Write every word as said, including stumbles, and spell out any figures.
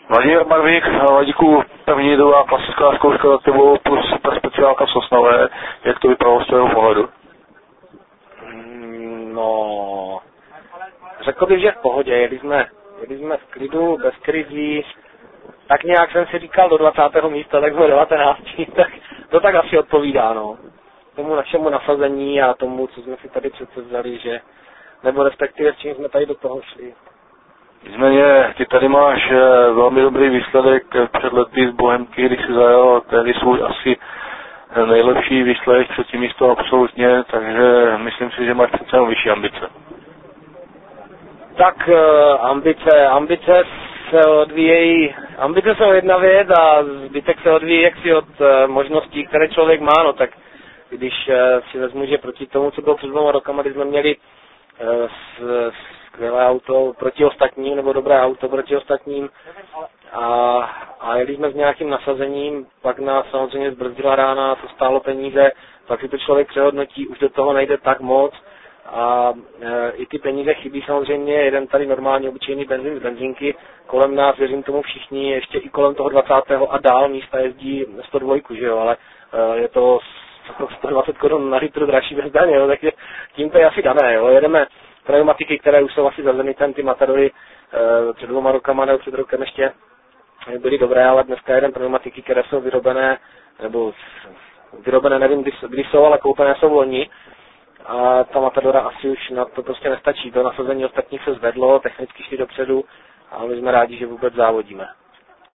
Vladimír Marvík, Vladíku, první druhá klasická zkouška za tebou plus super speciálka v Sosnové. Jak to vypadalo z tvého pohledu? No, řekl bych, že v pohodě. Jeli jsme, jeli jsme v klidu, bez krizí. Tak nějak jsem si říkal do dvacátého místa, tak bylo devatenáctého tak to tak asi odpovídá, no. Tomu našemu nasazení a tomu, co jsme si tady přece vzali, že, nebo respektive s čím jsme tady do toho šli. Nicméně, ty tady máš velmi dobrý výsledek před lety z Bohemky, když si zajel tehdy svůj asi nejlepší výsledek, třetí místo absolutně, takže myslím si, že máš přece jenom vyšší ambice. Tak ambice, ambice se odvíjejí, ambice jsou jedna věc a zbytek se odvíjí jaksi od možností, které člověk má, no tak když si vezmu, že proti tomu, co bylo před dvěma rokama, kdy jsme měli skvělé auto proti ostatním, nebo dobré auto proti ostatním a, a jeli jsme s nějakým nasazením, pak nás samozřejmě zbrzdila rána, to stálo peníze, pak si to člověk přehodnotí, už do toho nejde tak moc a e, i ty peníze chybí samozřejmě, jeden tady normálně obyčejný benzín z benzínky, kolem nás, věřím tomu všichni, ještě i kolem toho dvacátého a dál místa jezdí sto dva, že jo, ale e, je to sto dvacet korun na litru dražší bez daně, jo, takže tím to je asi dané, jo, jedeme pneumatiky, které už jsou asi za Zenitem, ty Matadory e, před dvěma rokama nebo před rokem ještě byly dobré, ale dneska jeden pneumatiky, které jsou vyrobené, nebo vyrobené, nevím, kdy, kdy jsou, ale koupené jsou loni a ta Matadora asi už na to prostě nestačí. To nasazení ostatních se zvedlo, technicky šli dopředu a my jsme rádi, že vůbec závodíme.